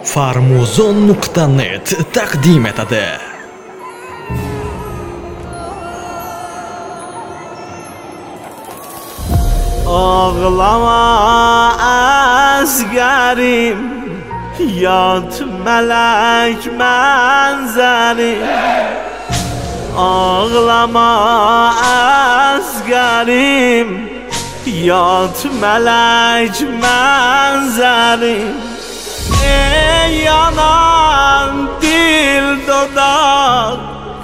Farmuzon.net taqdim etadi. Ağlama askerim, yat melek menzerim. Ağlama askerim, yat melek menzerim. Ey yanan dil dodağı,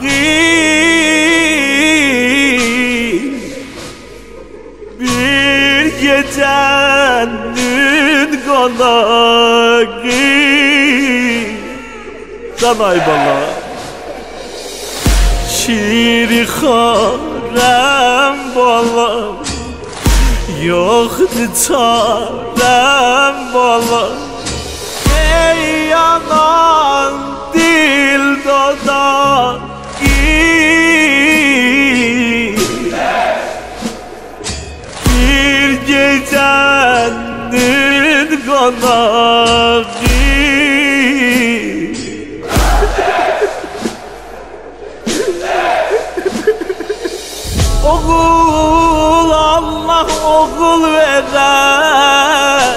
bir gecenin konağı. Danay bala şiiri harem balam, yoktu çarem balam. Ey yanan dil dodağı, bir gecenin konağı. Oğul Allah oğul veren,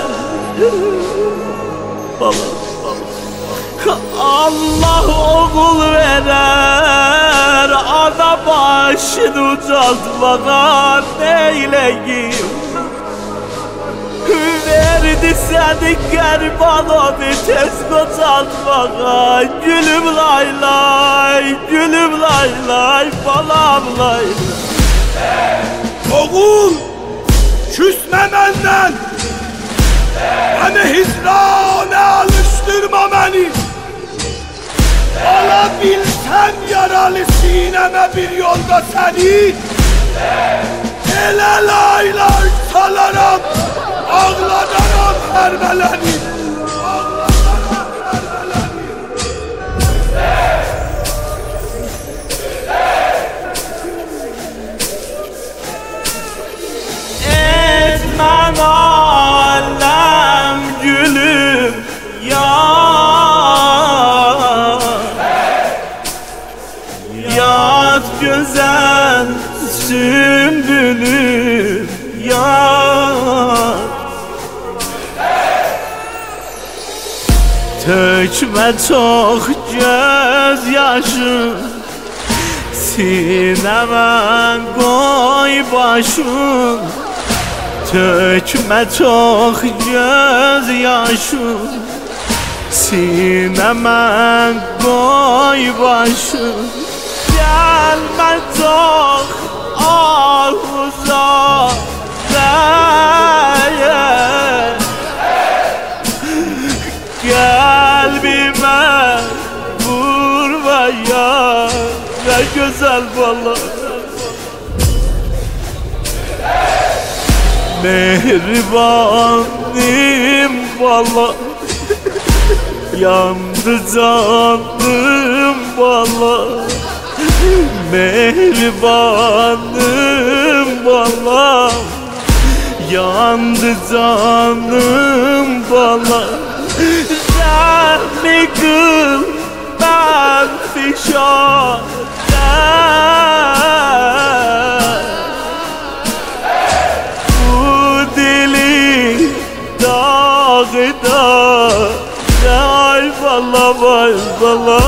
Allah oğul verer, ana başını ucaltmadan neyleyim? Verdi seni Kerbala'nı tez kocaltmağa. Gülüm lay lay, gülüm lay lay, balam lay lay. Oğul, küsme benden, beni hizrana alıştırma beni. Alabilsem yaralı sineme bir yolda seni, ele lay lay salarım, ağladarım hermeleni. Etmen alem gülüm yar, yat güzel sümbülüm yar. Tökme çok gözyaşım, sineme koy başım. Tökme çok gözyaşım, sineme koy başım. Gelme çok ahuza değer, kalbime vurma ya, ne güzel bala. Mehribanim bala, yandı canım bala. Mehribanim bala, yandı canım bala. Rahmi kıl ben fişade, bu dili dağda. Ay bala vay bala,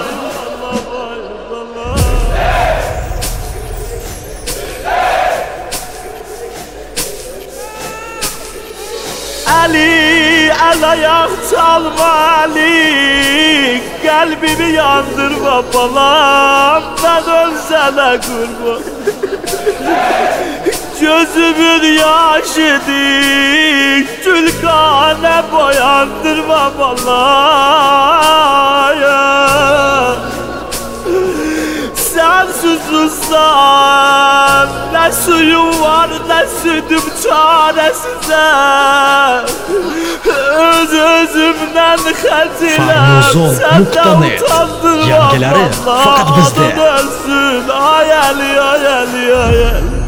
Ali el ayak çalma Ali, kalbimi yandırma balam, ben ölsene kurban. Gözümün yaşıdır, tülkane boyandırma balam. Sen susuzsan, ne suyum var ne sütüm çaresize. Öz-özümden xətiləm, səndən utandırma. Yangiləri faqat bizdə. Adın ölsün, ay Ali, ay Ali, ay Ali.